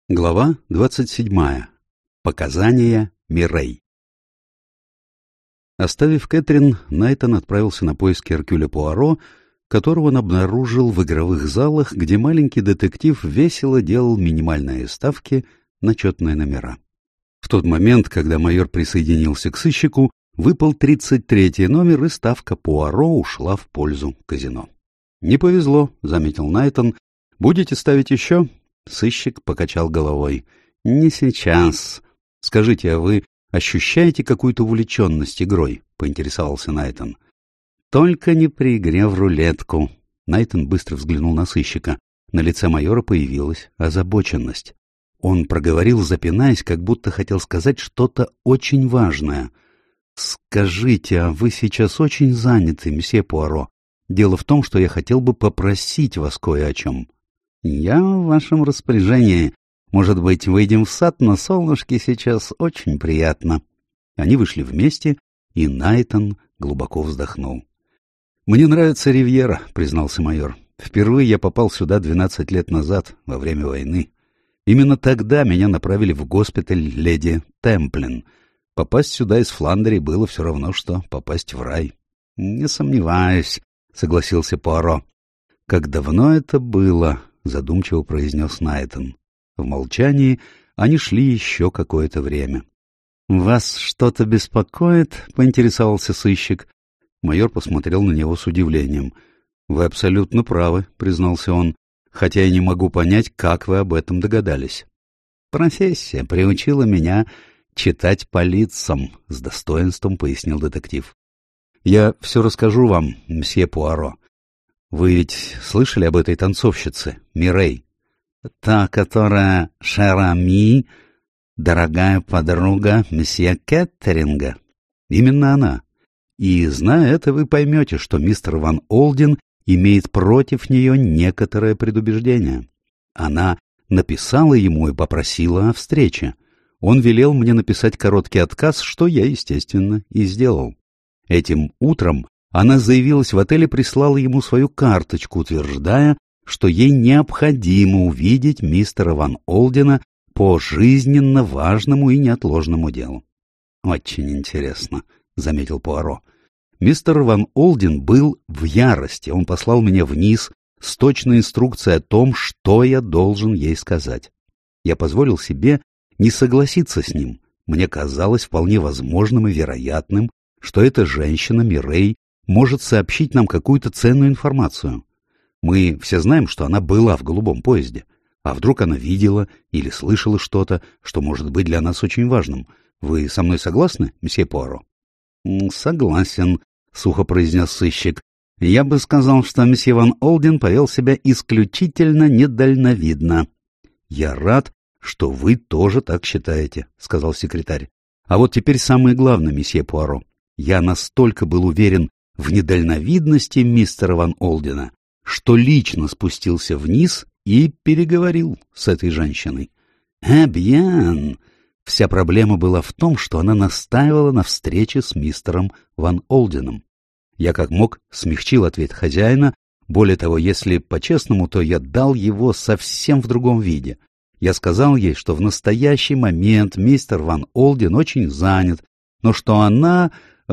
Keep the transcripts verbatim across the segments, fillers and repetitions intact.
Глава двадцать седьмая. Показания Мирей. Оставив Кэтрин, Найтон отправился на поиски Эркюля Пуаро, которого он обнаружил в игровых залах, где маленький детектив весело делал минимальные ставки на четные номера. В тот момент, когда майор присоединился к сыщику, выпал тридцать третий номер, и ставка Пуаро ушла в пользу казино. «Не повезло», — заметил Найтон. «Будете ставить еще?» Сыщик покачал головой. «Не сейчас. Скажите, а вы ощущаете какую-то увлеченность игрой?» — поинтересовался Найтон. «Только не при игре в рулетку». Найтон быстро взглянул на сыщика. На лице майора появилась озабоченность. Он проговорил, запинаясь, как будто хотел сказать что-то очень важное. «Скажите, а вы сейчас очень заняты, месье Пуаро? Дело в том, что я хотел бы попросить вас кое о чем». «Я в вашем распоряжении. Может быть, выйдем в сад на солнышке, сейчас очень приятно». Они вышли вместе, и Найтон глубоко вздохнул. «Мне нравится Ривьера», — признался майор. «Впервые я попал сюда двенадцать лет назад, во время войны. Именно тогда меня направили в госпиталь леди Темплин. Попасть сюда из Фландрии было все равно, что попасть в рай». «Не сомневаюсь», — согласился Пуаро. «Как давно это было?» — задумчиво произнес Найтон. В молчании они шли еще какое-то время. «Вас что-то беспокоит?» — поинтересовался сыщик. Майор посмотрел на него с удивлением. «Вы абсолютно правы», — признался он, «хотя я не могу понять, как вы об этом догадались». «Профессия приучила меня читать по лицам», — с достоинством пояснил детектив. «Я все расскажу вам, мсье Пуаро. Вы ведь слышали об этой танцовщице, Мирей? Та, которая Шерами, дорогая подруга месье Кеттеринга. Именно она. И, зная это, вы поймете, что мистер Ван Олден имеет против нее некоторое предубеждение. Она написала ему и попросила о встрече. Он велел мне написать короткий отказ, что я, естественно, и сделал. Этим утром она заявилась в отель и прислала ему свою карточку, утверждая, что ей необходимо увидеть мистера Ван Олдена по жизненно важному и неотложному делу. «Очень интересно», — заметил Пуаро. «Мистер Ван Олден был в ярости. Он послал меня вниз с точной инструкцией о том, что я должен ей сказать. Я позволил себе не согласиться с ним. Мне казалось вполне возможным и вероятным, что эта женщина, Мирей, может сообщить нам какую-то ценную информацию. Мы все знаем, что она была в голубом поезде. А вдруг она видела или слышала что-то, что может быть для нас очень важным. Вы со мной согласны, месье Пуаро?» «Согласен», — сухо произнес сыщик. «Я бы сказал, что месье Ван Олден повел себя исключительно недальновидно». «Я рад, что вы тоже так считаете», — сказал секретарь. «А вот теперь самое главное, месье Пуаро. Я настолько был уверен в недальновидности мистера Ван Олдена, что лично спустился вниз и переговорил с этой женщиной. «Э, бьен!» Вся проблема была в том, что она настаивала на встрече с мистером Ван Олденом. Я как мог смягчил ответ хозяина. Более того, если по-честному, то я дал его совсем в другом виде. Я сказал ей, что в настоящий момент мистер Ван Олден очень занят, но что она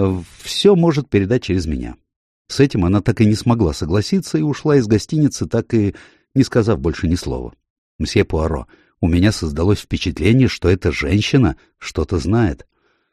все может передать через меня. С этим она так и не смогла согласиться и ушла из гостиницы, так и не сказав больше ни слова. Мсье Пуаро, у меня создалось впечатление, что эта женщина что-то знает.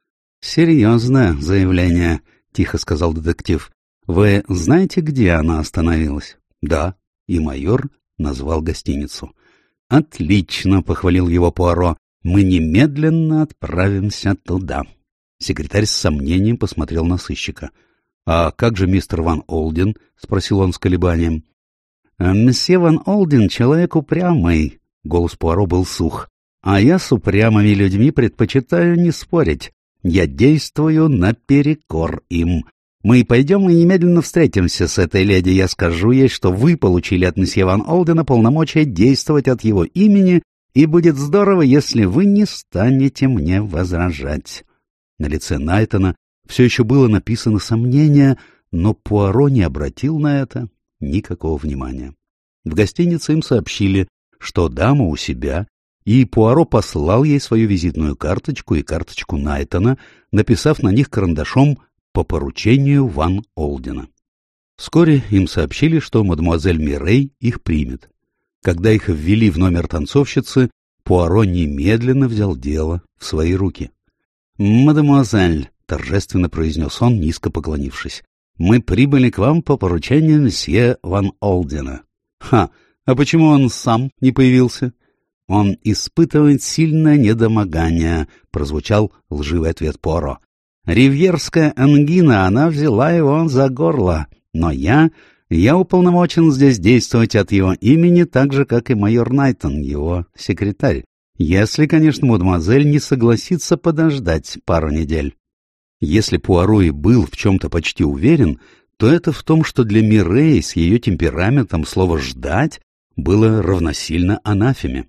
— Серьезное заявление, — тихо сказал детектив. — Вы знаете, где она остановилась? — Да. И майор назвал гостиницу. — Отлично, — похвалил его Пуаро. — Мы немедленно отправимся туда. Секретарь с сомнением посмотрел на сыщика. — А как же мистер Ван Олден? — спросил он с колебанием. — Месье Ван Олден — человек упрямый. Голос Пуаро был сух. — А я с упрямыми людьми предпочитаю не спорить. Я действую наперекор им. Мы пойдем и немедленно встретимся с этой леди. Я скажу ей, что вы получили от месье Ван Олдена полномочия действовать от его имени, и будет здорово, если вы не станете мне возражать. На лице Найтона все еще было написано сомнение, но Пуаро не обратил на это никакого внимания. В гостинице им сообщили, что дама у себя и Пуаро послал ей свою визитную карточку и карточку Найтона, написав на них карандашом «По поручению Ван Олдена». Вскоре им сообщили, что мадемуазель Мирей их примет. Когда их ввели в номер танцовщицы, Пуаро немедленно взял дело в свои руки. «Мадемуазель», — торжественно произнес он, низко поклонившись, — «мы прибыли к вам по поручению месье Ван Олдена». «Ха! А почему он сам не появился?» «Он испытывает сильное недомогание», — прозвучал лживый ответ Пуаро. «Ривьерская ангина, она взяла его за горло. Но я... я уполномочен здесь действовать от его имени, так же, как и майор Найтон, его секретарь. Если, конечно, мадемуазель не согласится подождать пару недель». Если Пуаро и был в чем-то почти уверен, то это в том, что для Мирей с ее темпераментом слово «ждать» было равносильно анафеме.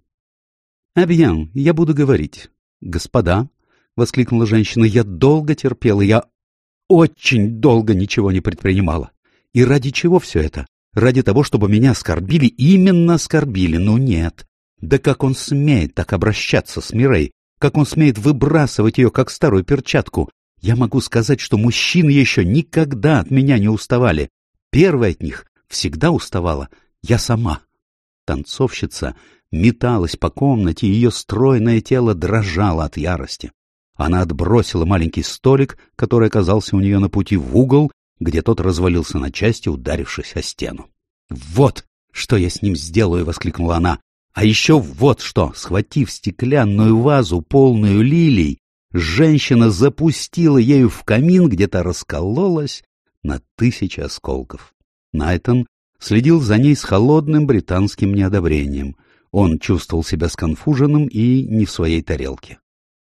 «Абьян, я буду говорить. Господа», — воскликнула женщина, — «я долго терпела, я очень долго ничего не предпринимала. И ради чего все это? Ради того, чтобы меня оскорбили? Именно оскорбили, но нет. Да как он смеет так обращаться с Мирей? Как он смеет выбрасывать ее, как старую перчатку? Я могу сказать, что мужчины еще никогда от меня не уставали. Первая от них всегда уставала я сама». Танцовщица металась по комнате, и ее стройное тело дрожало от ярости. Она отбросила маленький столик, который оказался у нее на пути, в угол, где тот развалился на части, ударившись о стену. «Вот что я с ним сделаю!» — воскликнула она. «А еще вот что!» — схватив стеклянную вазу, полную лилий, женщина запустила ею в камин, где-то раскололась на тысячи осколков. Найтон следил за ней с холодным британским неодобрением. Он чувствовал себя сконфуженным и не в своей тарелке.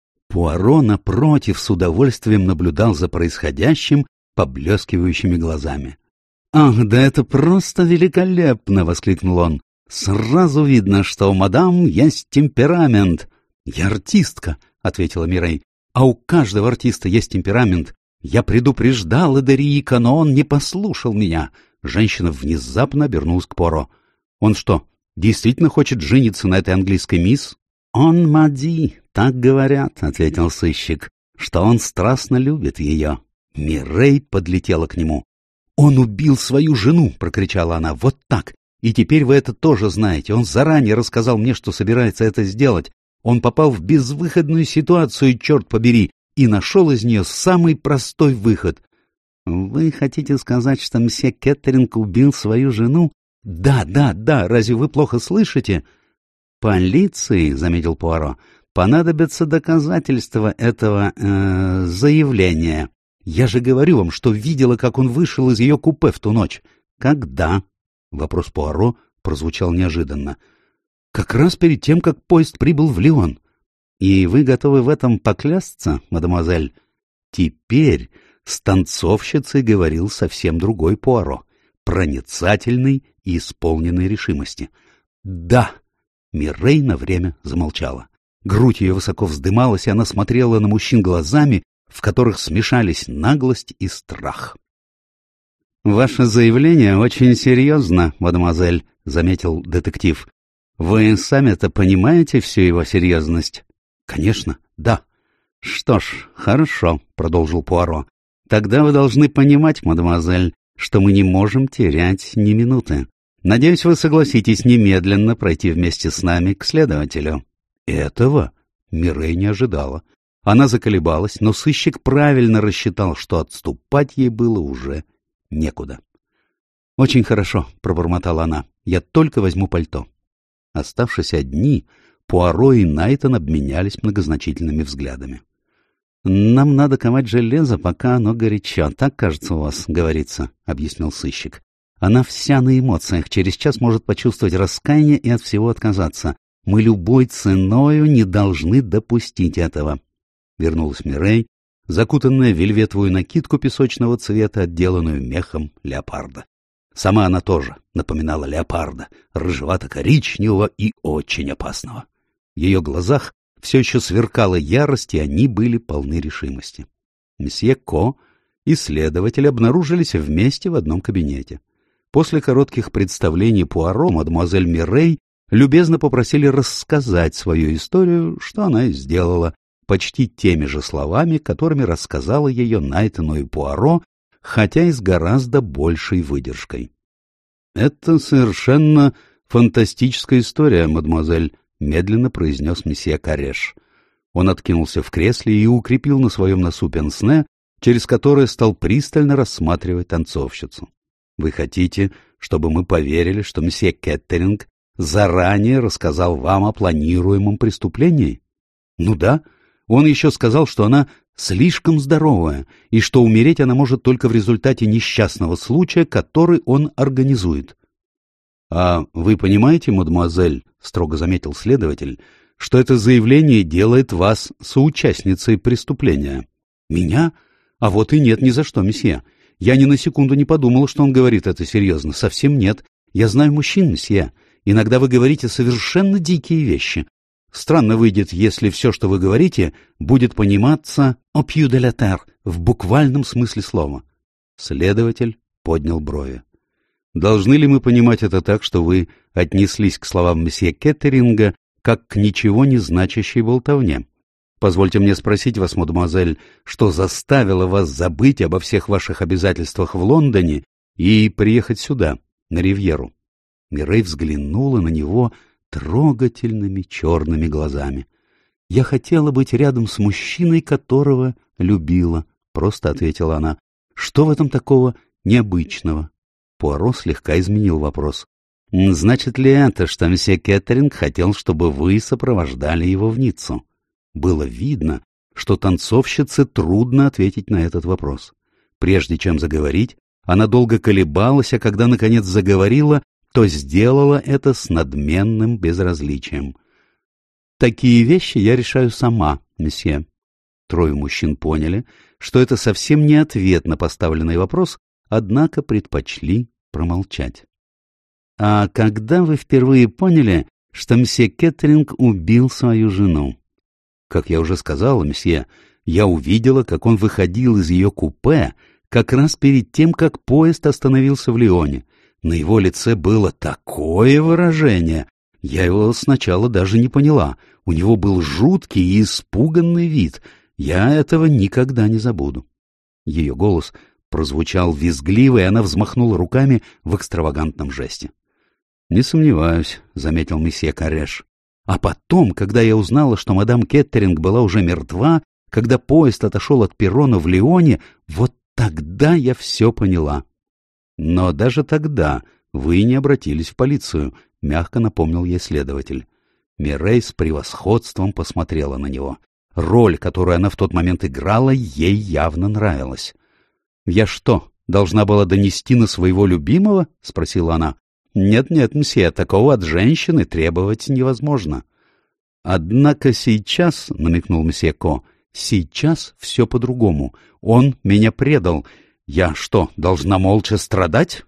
Пуаро, напротив, с удовольствием наблюдал за происходящим поблескивающими глазами. «Ах, да это просто великолепно!» — воскликнул он. «Сразу видно, что у мадам есть темперамент». «Я артистка», — ответила Мирей. «А у каждого артиста есть темперамент. Я предупреждал Эдерика, но он не послушал меня». Женщина внезапно обернулась к Пуаро. «Он что, действительно хочет жениться на этой английской мисс?» «Он мади, так говорят», — ответил сыщик, — «что он страстно любит ее». Мирей подлетела к нему. «Он убил свою жену!» — прокричала она. «Вот так! И теперь вы это тоже знаете. Он заранее рассказал мне, что собирается это сделать. Он попал в безвыходную ситуацию, черт побери, и нашел из нее самый простой выход». «Вы хотите сказать, что мсье Кеттеринг убил свою жену?» «Да, да, да, разве вы плохо слышите?» «Полиции», — заметил Пуаро, — «понадобятся доказательства этого э, заявления. Я же говорю вам, что видела, как он вышел из ее купе в ту ночь». «Когда?» — вопрос Пуаро прозвучал неожиданно. «Как раз перед тем, как поезд прибыл в Лион». «И вы готовы в этом поклясться, мадемуазель?» Теперь с танцовщицей говорил совсем другой Пуаро, проницательный и исполненный решимости. «Да!» Мирей на время замолчала. Грудь ее высоко вздымалась, и она смотрела на мужчин глазами, в которых смешались наглость и страх. «Ваше заявление очень серьезно, мадемуазель», — заметил детектив. «Вы сами-то понимаете всю его серьезность?» «Конечно, да». «Что ж, хорошо», — продолжил Пуаро. «Тогда вы должны понимать, мадемуазель, что мы не можем терять ни минуты. Надеюсь, вы согласитесь немедленно пройти вместе с нами к следователю». Этого Мирей не ожидала. Она заколебалась, но сыщик правильно рассчитал, что отступать ей было уже некуда. «Очень хорошо», — пробормотала она, — «я только возьму пальто». Оставшись одни, Пуаро и Найтон обменялись многозначительными взглядами. «Нам надо ковать железо, пока оно горячо, так, кажется, у вас говорится», — объяснил сыщик. «Она вся на эмоциях, через час может почувствовать раскаяние и от всего отказаться. Мы любой ценою не должны допустить этого». Вернулась Мирей, закутанная в вельветовую накидку песочного цвета, отделанную мехом леопарда. Сама она тоже напоминала леопарда, рыжевато-коричневого и очень опасного. В ее глазах все еще сверкала ярость, и они были полны решимости. Месье Ко и следователь обнаружились вместе в одном кабинете. После коротких представлений Пуаро мадемуазель Мирей любезно попросили рассказать свою историю, что она и сделала, почти теми же словами, которыми рассказала ее Найтону и Пуаро, хотя и с гораздо большей выдержкой. — Это совершенно фантастическая история, мадемуазель, — медленно произнес месье Кареш. Он откинулся в кресле и укрепил на своем носу пенсне, через которое стал пристально рассматривать танцовщицу. — Вы хотите, чтобы мы поверили, что месье Кеттеринг заранее рассказал вам о планируемом преступлении? — Ну да. Он еще сказал, что она слишком здоровая, и что умереть она может только в результате несчастного случая, который он организует. — А вы понимаете, мадемуазель, — строго заметил следователь, — что это заявление делает вас соучастницей преступления? — Меня? А вот и нет, ни за что, месье. Я ни на секунду не подумал, что он говорит это серьезно. Совсем нет. Я знаю мужчин, месье. Иногда вы говорите совершенно дикие вещи. Странно выйдет, если все, что вы говорите, будет пониматься au pied de la terre, в буквальном смысле слова. Следователь поднял брови. Должны ли мы понимать это так, что вы отнеслись к словам месье Кеттеринга как к ничего не значащей болтовне? Позвольте мне спросить вас, мадемуазель, что заставило вас забыть обо всех ваших обязательствах в Лондоне и приехать сюда, на Ривьеру? Мирей взглянула на него трогательными черными глазами. — Я хотела быть рядом с мужчиной, которого любила, — просто ответила она. — Что в этом такого необычного? Пуаро слегка изменил вопрос. — Значит ли это, что месье Кеттеринг хотел, чтобы вы сопровождали его в Ниццу? Было видно, что танцовщице трудно ответить на этот вопрос. Прежде чем заговорить, она долго колебалась, а когда, наконец, заговорила, то сделала это с надменным безразличием. — Такие вещи я решаю сама, месье. Трое мужчин поняли, что это совсем не ответ на поставленный вопрос, однако предпочли промолчать. — А когда вы впервые поняли, что месье Кеттеринг убил свою жену? — Как я уже сказала, месье, я увидела, как он выходил из ее купе как раз перед тем, как поезд остановился в Лионе. На его лице было такое выражение. Я его сначала даже не поняла. У него был жуткий и испуганный вид. Я этого никогда не забуду. Ее голос прозвучал визгливо, и она взмахнула руками в экстравагантном жесте. — Не сомневаюсь, — заметил месье Кареш. А потом, когда я узнала, что мадам Кеттеринг была уже мертва, когда поезд отошел от перрона в Лионе, вот тогда я все поняла. Но даже тогда вы не обратились в полицию, — мягко напомнил ей следователь. Мирей с превосходством посмотрела на него. Роль, которую она в тот момент играла, ей явно нравилась. — Я что, должна была донести на своего любимого? — спросила она. — Нет-нет, мсье, такого от женщины требовать невозможно. — Однако сейчас, — намекнул мсье Ко, — сейчас все по-другому. Он меня предал. Я что, должна молча страдать?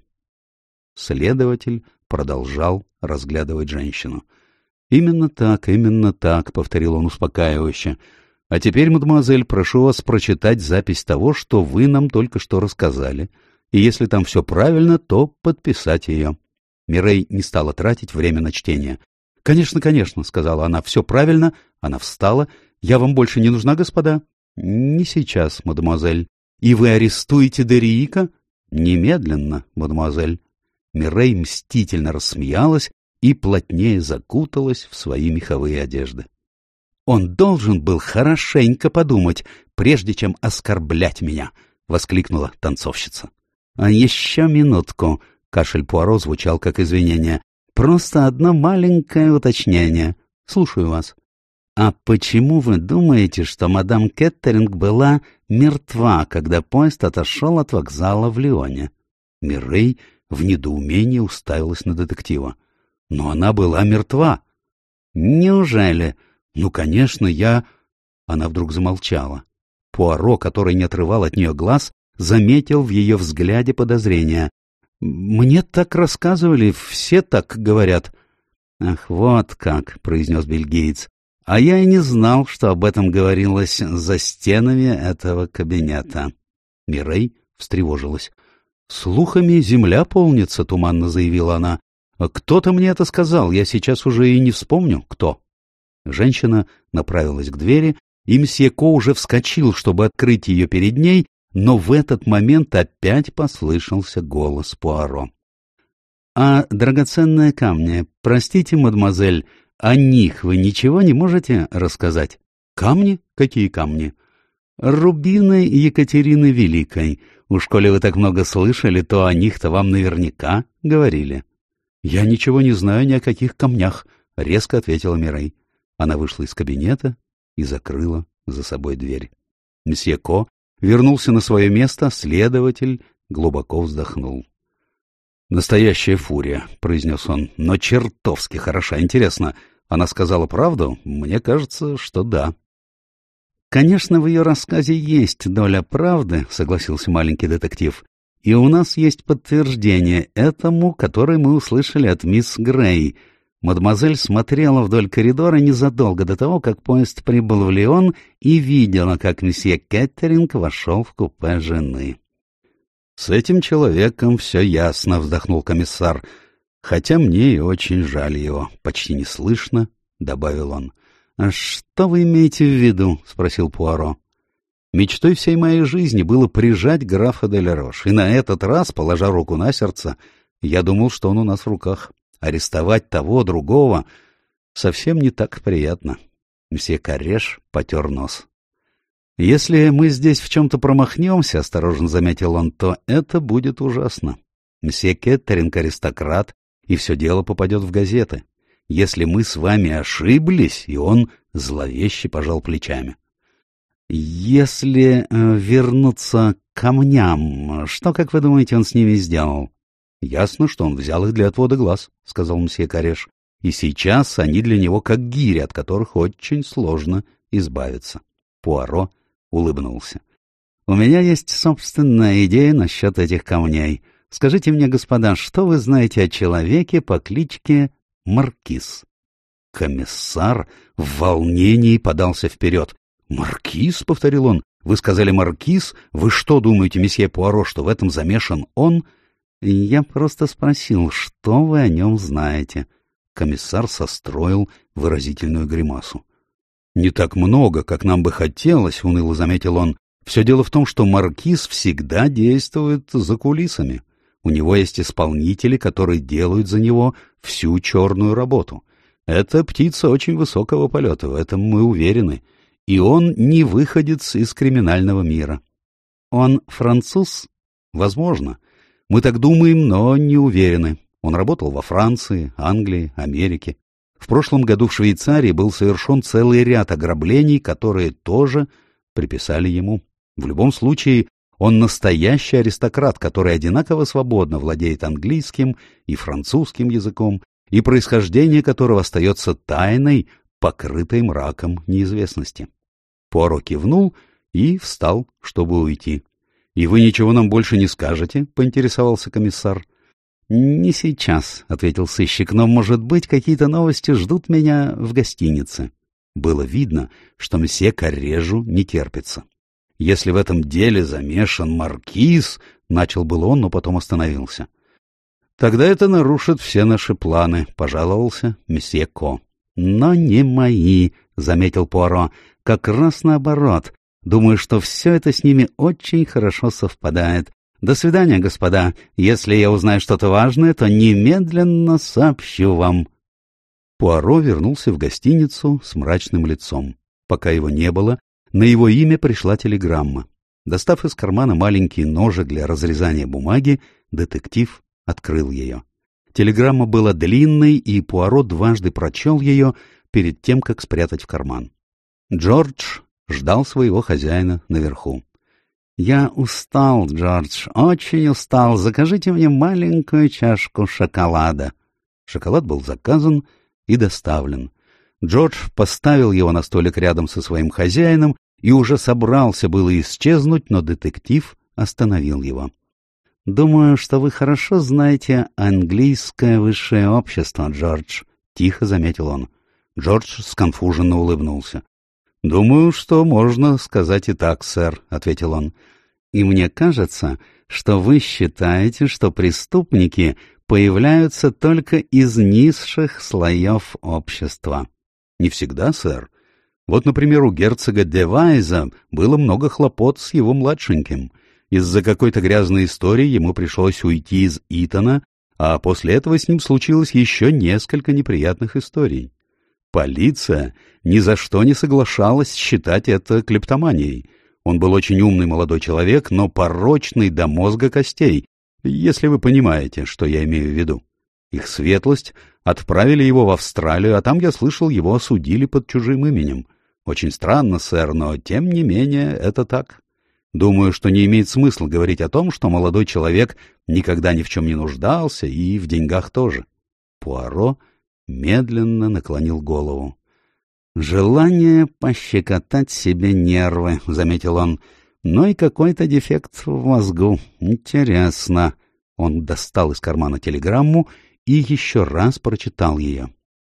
Следователь продолжал разглядывать женщину. — Именно так, именно так, — повторил он успокаивающе. — А теперь, мадемуазель, прошу вас прочитать запись того, что вы нам только что рассказали, и если там все правильно, то подписать ее. Мирей не стала тратить время на чтение. — Конечно, конечно, — сказала она, — все правильно. Она встала. — Я вам больше не нужна, господа? — Не сейчас, мадемуазель. — И вы арестуете Дериика? — Немедленно, мадемуазель. Мирей мстительно рассмеялась и плотнее закуталась в свои меховые одежды. — Он должен был хорошенько подумать, прежде чем оскорблять меня, — воскликнула танцовщица. — А еще минутку, — кашель Пуаро звучал как извинение, — просто одно маленькое уточнение. Слушаю вас. — А почему вы думаете, что мадам Кеттеринг была мертва, когда поезд отошел от вокзала в Лионе? Мирей в недоумении уставилась на детектива. — Но она была мертва. — Неужели? Ну, конечно, я... Она вдруг замолчала. Пуаро, который не отрывал от нее глаз, заметил в ее взгляде подозрение. — Мне так рассказывали, все так говорят. — Ах, вот как, — произнес бельгиец. — А я и не знал, что об этом говорилось за стенами этого кабинета. Мирей встревожилась. — Слухами земля полнится, — туманно заявила она. — «Кто-то мне это сказал, я сейчас уже и не вспомню, кто». Женщина направилась к двери, и мсье Ко уже вскочил, чтобы открыть ее перед ней, но в этот момент опять послышался голос Пуаро. «А драгоценные камни, простите, мадемуазель, о них вы ничего не можете рассказать?» «Камни? Какие камни?» «Рубины Екатерины Великой. Уж коли вы так много слышали, то о них-то вам наверняка говорили». «Я ничего не знаю ни о каких камнях», — резко ответила Мирей. Она вышла из кабинета и закрыла за собой дверь. Мсье Ко вернулся на свое место, следователь глубоко вздохнул. «Настоящая фурия», — произнес он, — «но чертовски хороша. Интересно, она сказала правду? Мне кажется, что да». «Конечно, в ее рассказе есть доля правды», — согласился маленький детектив. «И у нас есть подтверждение этому, которое мы услышали от мисс Грей. Мадемуазель смотрела вдоль коридора незадолго до того, как поезд прибыл в Лион, и видела, как месье Кеттеринг вошел в купе жены». «С этим человеком все ясно», — вздохнул комиссар. «Хотя мне и очень жаль его. Почти неслышно», — добавил он. «А что вы имеете в виду?» — спросил Пуаро. «Мечтой всей моей жизни было прижать графа де ля Рош, и на этот раз, положа руку на сердце, я думал, что он у нас в руках. Арестовать того, другого совсем не так приятно». Мсье Карреш потер нос. «Если мы здесь в чем-то промахнемся, — осторожно заметил он, — то это будет ужасно. Мсье Кеттеринг — аристократ, и все дело попадет в газеты. Если мы с вами ошиблись, и он зловеще пожал плечами. Если э, вернуться к камням, что, как вы думаете, он с ними сделал?» «Ясно, что он взял их для отвода глаз», — сказал мсье Карреш, — «и сейчас они для него как гири, от которых очень сложно избавиться». Пуаро улыбнулся. «У меня есть собственная идея насчет этих камней. Скажите мне, господа, что вы знаете о человеке по кличке Маркиз?» Комиссар в волнении подался вперед. «Маркиз?» — повторил он. «Вы сказали Маркиз? Вы что думаете, месье Пуаро, что в этом замешан он?» «Я просто спросил, что вы о нем знаете?» Комиссар состроил выразительную гримасу. «Не так много, как нам бы хотелось», — уныло заметил он. «Все дело в том, что Маркиз всегда действует за кулисами. У него есть исполнители, которые делают за него всю черную работу. Это птица очень высокого полета, в этом мы уверены. И он не выходец из криминального мира». «Он француз?» «Возможно. Мы так думаем, но не уверены. Он работал во Франции, Англии, Америке. В прошлом году в Швейцарии был совершен целый ряд ограблений, которые тоже приписали ему. В любом случае, он настоящий аристократ, который одинаково свободно владеет английским и французским языком, и происхождение которого остается тайной, покрытой мраком неизвестности». Пуаро кивнул и встал, чтобы уйти. «И вы ничего нам больше не скажете?» — поинтересовался комиссар. «Не сейчас», — ответил сыщик, — «но, может быть, какие-то новости ждут меня в гостинице». Было видно, что мсье Каррежу не терпится. «Если в этом деле замешан Маркиз», — начал был он, но потом остановился. «Тогда это нарушит все наши планы», — пожаловался месье Ко. «Но не мои», — заметил Пуаро, — «как раз наоборот. Думаю, что все это с ними очень хорошо совпадает. До свидания, господа. Если я узнаю что-то важное, то немедленно сообщу вам». Пуаро вернулся в гостиницу с мрачным лицом. Пока его не было, на его имя пришла телеграмма. Достав из кармана маленький ножик для разрезания бумаги, детектив открыл ее. Телеграмма была длинной, и Пуаро дважды прочел ее перед тем, как спрятать в карман. Джордж ждал своего хозяина наверху. «Я устал, Джордж, очень устал. Закажите мне маленькую чашку шоколада». Шоколад был заказан и доставлен. Джордж поставил его на столик рядом со своим хозяином и уже собрался было исчезнуть, но детектив остановил его. «Думаю, что вы хорошо знаете английское высшее общество, Джордж», — тихо заметил он. Джордж сконфуженно улыбнулся. «Думаю, что можно сказать и так, сэр», — ответил он. «И мне кажется, что вы считаете, что преступники появляются только из низших слоев общества. Не всегда, сэр. Вот, например, у герцога Девайза было много хлопот с его младшеньким. Из-за какой-то грязной истории ему пришлось уйти из Итона, а после этого с ним случилось еще несколько неприятных историй. Полиция ни за что не соглашалась считать это клептоманией. Он был очень умный молодой человек, но порочный до мозга костей, если вы понимаете, что я имею в виду. Их светлость отправили его в Австралию, а там, я слышал, его осудили под чужим именем. Очень странно, сэр, но тем не менее это так. Думаю, что не имеет смысла говорить о том, что молодой человек никогда ни в чем не нуждался и в деньгах тоже. Пуаро медленно наклонил голову. «Желание пощекотать себе нервы», — заметил он, — «но и какой-то дефект в мозгу. Интересно». Он достал из кармана телеграмму и еще раз прочитал ее.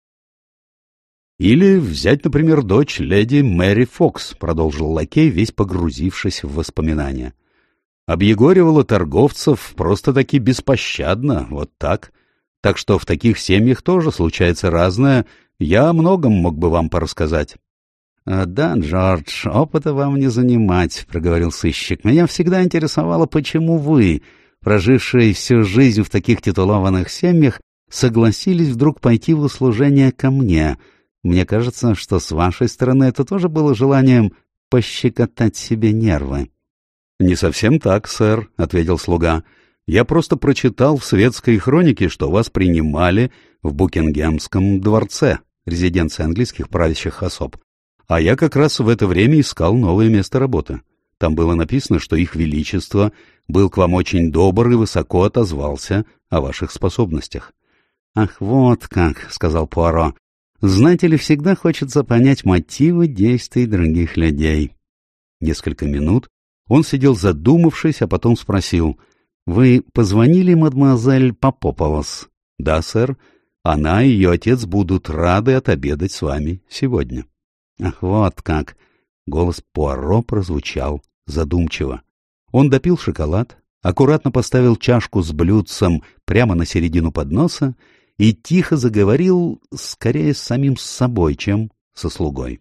«Или взять, например, дочь леди Мэри Фокс», — продолжил лакей, весь погрузившись в воспоминания. «Объегоривала торговцев просто-таки беспощадно, вот так. Так что в таких семьях тоже случается разное. Я о многом мог бы вам порассказать». «Да, Джордж, опыта вам не занимать», — проговорил сыщик. «Меня всегда интересовало, почему вы, прожившие всю жизнь в таких титулованных семьях, согласились вдруг пойти в услужение ко мне. Мне кажется, что с вашей стороны это тоже было желанием пощекотать себе нервы». «Не совсем так, сэр», — ответил слуга. «Я просто прочитал в светской хронике, что вас принимали в Букингемском дворце, резиденции английских правящих особ. А я как раз в это время искал новое место работы. Там было написано, что их величество был к вам очень добр и высоко отозвался о ваших способностях». «Ах, вот как», — сказал Пуаро. «Знаете ли, всегда хочется понять мотивы действий других людей». Несколько минут он сидел задумавшись, а потом спросил: «Вы позвонили мадемуазель Попополос?» «Да, сэр. Она и ее отец будут рады отобедать с вами сегодня». «Ах, вот как!» — голос Пуаро прозвучал задумчиво. Он допил шоколад, аккуратно поставил чашку с блюдцем прямо на середину подноса и тихо заговорил скорее с самим собой, чем со слугой.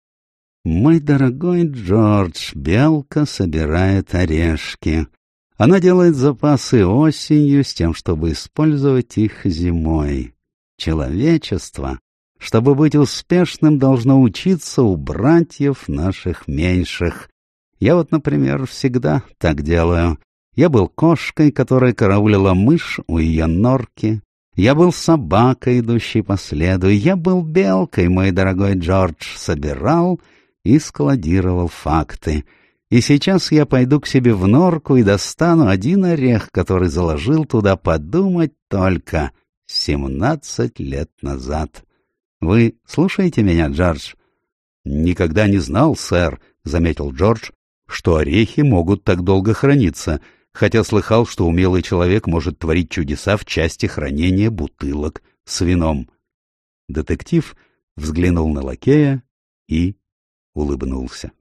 «Мой дорогой Джордж, белка собирает орешки. Она делает запасы осенью с тем, чтобы использовать их зимой. Человечество, чтобы быть успешным, должно учиться у братьев наших меньших. Я вот, например, всегда так делаю. Я был кошкой, которая караулила мышь у ее норки. Я был собакой, идущей по следу. Я был белкой, мой дорогой Джордж, собирал и складировал факты. И сейчас я пойду к себе в норку и достану один орех, который заложил туда, подумать только, семнадцать лет назад. Вы слушаете меня, Джордж?» «Никогда не знал, сэр», — заметил Джордж, — «что орехи могут так долго храниться, хотя слыхал, что умелый человек может творить чудеса в части хранения бутылок с вином». Детектив взглянул на лакея и улыбнулся.